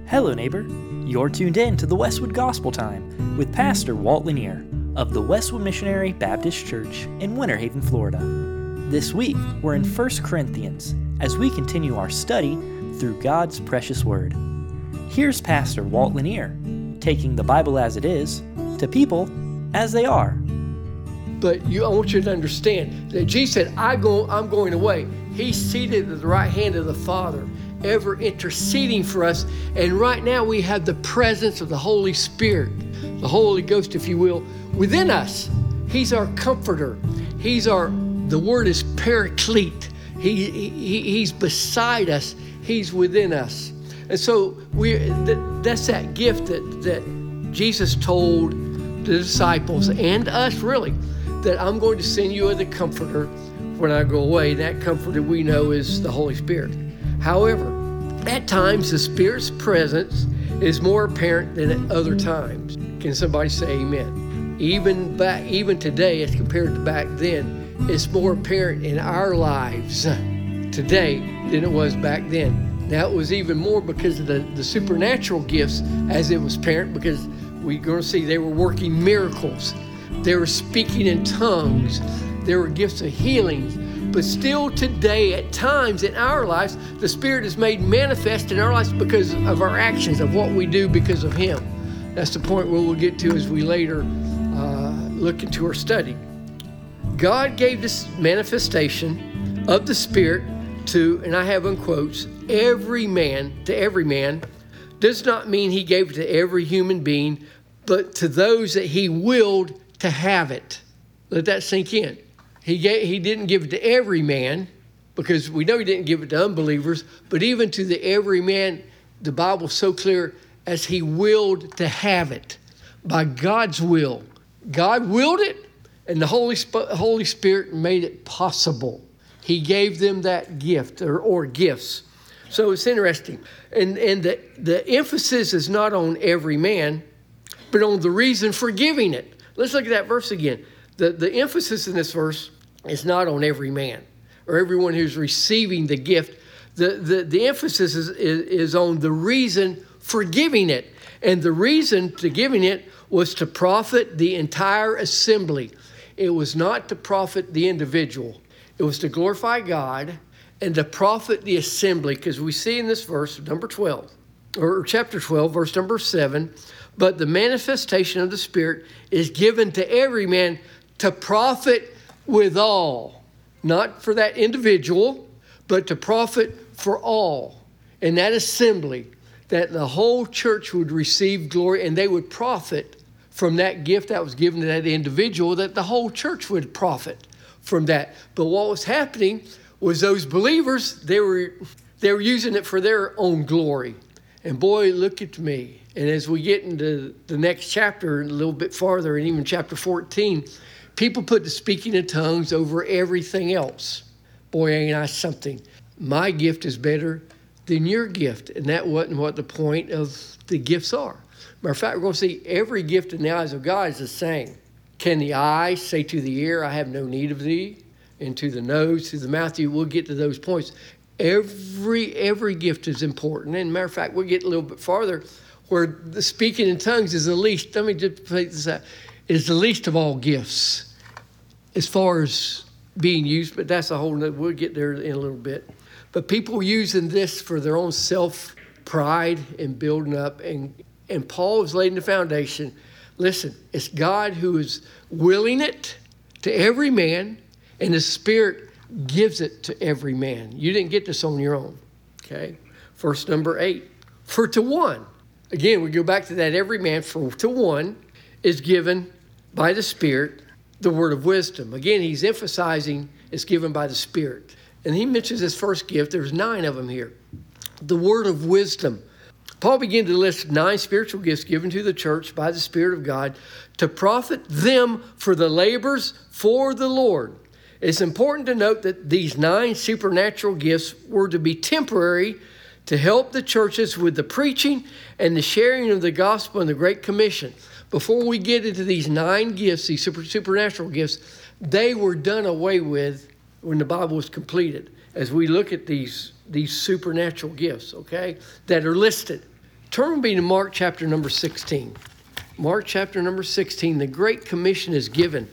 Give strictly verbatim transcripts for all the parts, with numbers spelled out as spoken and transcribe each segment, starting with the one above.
Hello, neighbor. You're tuned in to the Westwood Gospel Time with Pastor Walt Lanier of the Westwood Missionary Baptist Church in Winter Haven, Florida. This week, we're in First Corinthians as we continue our study through God's precious Word. Here's Pastor Walt Lanier, taking the Bible as it is to people as they are. But you, I want you to understand that Jesus said, I go, I'm going away. He's seated at the right hand of the Father, ever interceding for us. And right now we have the presence of the Holy Spirit, the Holy Ghost, if you will, within us. He's our comforter. He's our, the word is paraclete. He, he, he's beside us. He's within us. And so we that, that's that gift that, that Jesus told the disciples and us, really, that I'm going to send you as a comforter when I go away. That comforter we know is the Holy Spirit. However, at times the Spirit's presence is more apparent than at other times. Can somebody say amen? Even back, even today, as compared to back then, it's more apparent in our lives today than it was back then. Now it was even more because of the, the supernatural gifts as it was apparent, because we're going to see they were working miracles. They were speaking in tongues. There were gifts of healing. But still today, at times in our lives, the Spirit is made manifest in our lives because of our actions, of what we do because of Him. That's the point where we'll get to as we later uh, look into our study. God gave this manifestation of the Spirit to, and I have in quotes, every man, to every man, does not mean He gave it to every human being, but to those that He willed to have it. Let that sink in. He gave, he didn't give it to every man, because we know He didn't give it to unbelievers, but even to the every man, the Bible's so clear, as He willed to have it by God's will. God willed it, and the Holy, Sp- Holy Spirit made it possible. He gave them that gift or, or gifts. So it's interesting. And, and the, the emphasis is not on every man, but on the reason for giving it. Let's look at that verse again. The, the emphasis in this verse is not on every man or everyone who's receiving the gift. The, the, the emphasis is, is, is on the reason for giving it. And the reason to giving it was to profit the entire assembly. It was not to profit the individual. It was to glorify God and to profit the assembly, because we see in this verse, number twelve, or chapter twelve, verse number seven, but the manifestation of the Spirit is given to every man to profit withal, not for that individual, but to profit for all. In that assembly, that the whole church would receive glory and they would profit from that gift that was given to that individual, that the whole church would profit from that. But what was happening was those believers, they were they were using it for their own glory. And boy, look at me. And as we get into the next chapter, a little bit farther, and even chapter fourteen, people put the speaking in tongues over everything else. Boy, ain't I something. My gift is better than your gift. And that wasn't what the point of the gifts are. Matter of fact, we're going to see every gift in the eyes of God is the same. Can the eye say to the ear, I have no need of thee? And to the nose, to the mouth, we'll get to those points. Every every gift is important. And matter of fact, we'll get a little bit farther where the speaking in tongues is the least. Let me just point this out. Is the least of all gifts as far as being used, but that's a whole nother, we'll get there in a little bit. But people using this for their own self-pride and building up. And, and Paul is laying the foundation. Listen, it's God who is willing it to every man, and the Spirit gives it to every man. You didn't get this on your own, okay? Verse number eight. For to one, again, we go back to that every man, for to one is given by the Spirit the word of wisdom. Again, he's emphasizing it's given by the Spirit. And he mentions this first gift. There's nine of them here. The word of wisdom. Paul began to list nine spiritual gifts given to the church by the Spirit of God to profit them for the labors for the Lord. It's important to note that these nine supernatural gifts were to be temporary to help the churches with the preaching and the sharing of the gospel and the Great Commission. Before we get into these nine gifts, these super, supernatural gifts, they were done away with when the Bible was completed. As we look at these, these supernatural gifts, okay, that are listed. Turn with me to Mark chapter number sixteen. Mark chapter number sixteen, the Great Commission is given.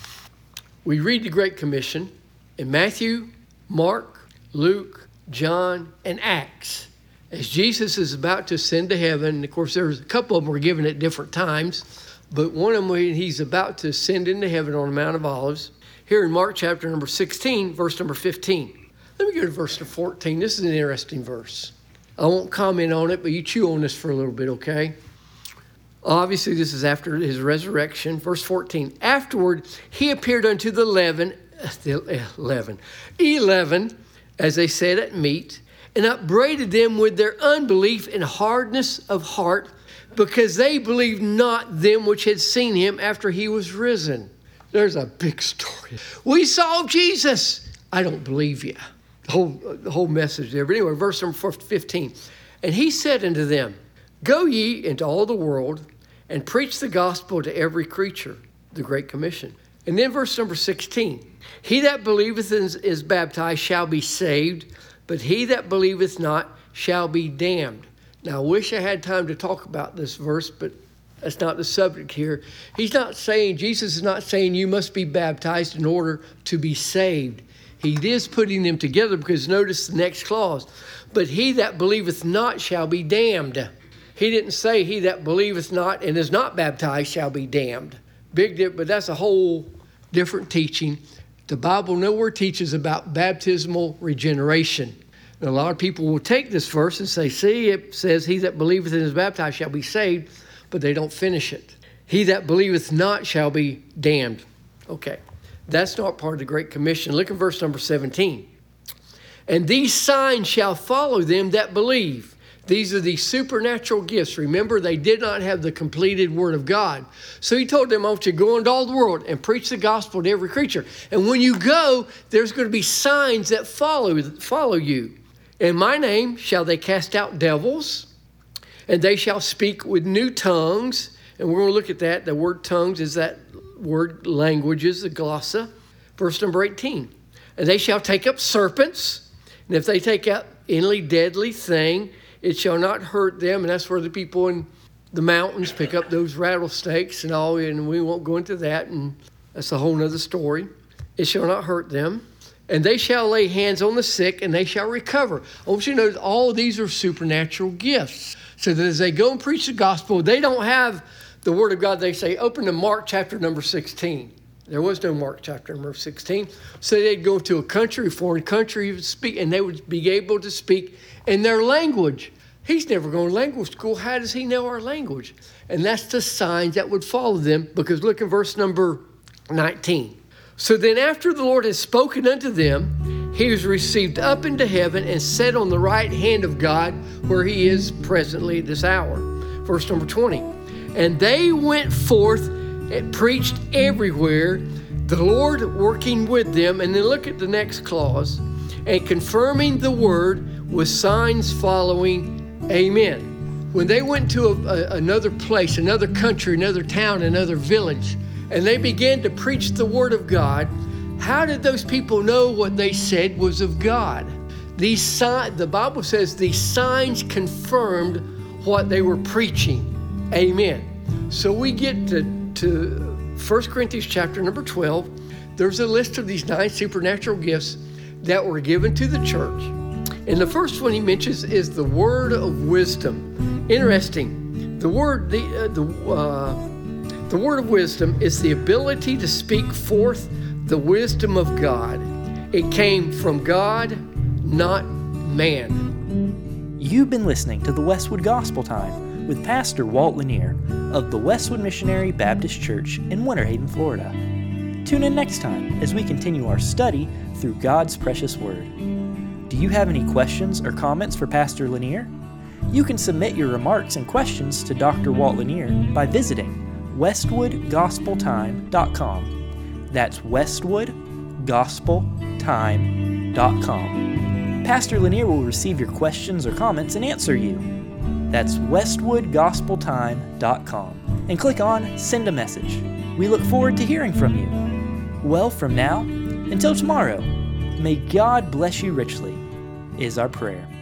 We read the Great Commission in Matthew, Mark, Luke, John, and Acts. As Jesus is about to ascend to heaven, of course, there's a couple of them were given at different times, but one of them, he's about to ascend into heaven on the Mount of Olives. Here in Mark chapter number sixteen, verse number fifteen. Let me go to verse number fourteen. This is an interesting verse. I won't comment on it, but you chew on this for a little bit, okay? Obviously, this is after his resurrection. Verse fourteen. Afterward, he appeared unto the eleven, the eleven, eleven, as they sat at meat, and upbraided them with their unbelief and hardness of heart, because they believed not them which had seen him after he was risen. There's a big story. We saw Jesus. I don't believe you. The whole, the whole message there. But anyway, verse number fifteen. And he said unto them, Go ye into all the world and preach the gospel to every creature, the Great Commission. And then verse number sixteen. He that believeth and is baptized shall be saved, but he that believeth not shall be damned. Now, I wish I had time to talk about this verse, but that's not the subject here. He's not saying, Jesus is not saying you must be baptized in order to be saved. He is putting them together because notice the next clause. But he that believeth not shall be damned. He didn't say he that believeth not and is not baptized shall be damned. Big dip, but that's a whole different teaching. The Bible nowhere teaches about baptismal regeneration. And a lot of people will take this verse and say, see, it says he that believeth and is baptized shall be saved, but they don't finish it. He that believeth not shall be damned. Okay. That's not part of the Great Commission. Look at verse number seventeen. And these signs shall follow them that believe. These are the supernatural gifts. Remember, they did not have the completed Word of God. So he told them, I want you to go into all the world and preach the gospel to every creature. And when you go, there's going to be signs that follow, follow you. In my name shall they cast out devils, and they shall speak with new tongues. And we're going to look at that. The word tongues is that word languages, the glossa. Verse number eighteen. And they shall take up serpents, and if they take up any deadly thing, it shall not hurt them. And that's where the people in the mountains pick up those rattlesnakes and all, and we won't go into that, and that's a whole nother story. It shall not hurt them. And they shall lay hands on the sick, and they shall recover. I want you to know all of these are supernatural gifts. So that as they go and preach the gospel, they don't have the Word of God. They say, open to Mark chapter number sixteen. There was no Mark chapter number sixteen. So they'd go to a country, a foreign country, speak, and they would be able to speak in their language. He's never gone to language school. How does he know our language? And that's the signs that would follow them, because look at verse number nineteen. So then after the Lord has spoken unto them, he was received up into heaven and set on the right hand of God, where he is presently this hour. Verse number twenty. And they went forth and preached everywhere, the Lord working with them. And then look at the next clause. And confirming the word with signs following. Amen. When they went to a, a, another place, another country, another town, another village, and they began to preach the word of God, how did those people know what they said was of God? These signs, the Bible says these signs confirmed what they were preaching. Amen. So we get to, to First Corinthians chapter number twelve. There's a list of these nine supernatural gifts that were given to the church. And the first one he mentions is the word of wisdom. Interesting. The word, the, uh, the, uh, the word of wisdom is the ability to speak forth the wisdom of God. It came from God, not man. You've been listening to the Westwood Gospel Time with Pastor Walt Lanier of the Westwood Missionary Baptist Church in Winter Haven, Florida. Tune in next time as we continue our study through God's precious Word. Do you have any questions or comments for Pastor Lanier? You can submit your remarks and questions to Doctor Walt Lanier by visiting westwood gospel time dot com. That's westwood gospel time dot com. Pastor Lanier will receive your questions or comments and answer you. That's westwood gospel time dot com. And click on Send a Message. We look forward to hearing from you. Well, from now until tomorrow, may God bless you richly, is our prayer.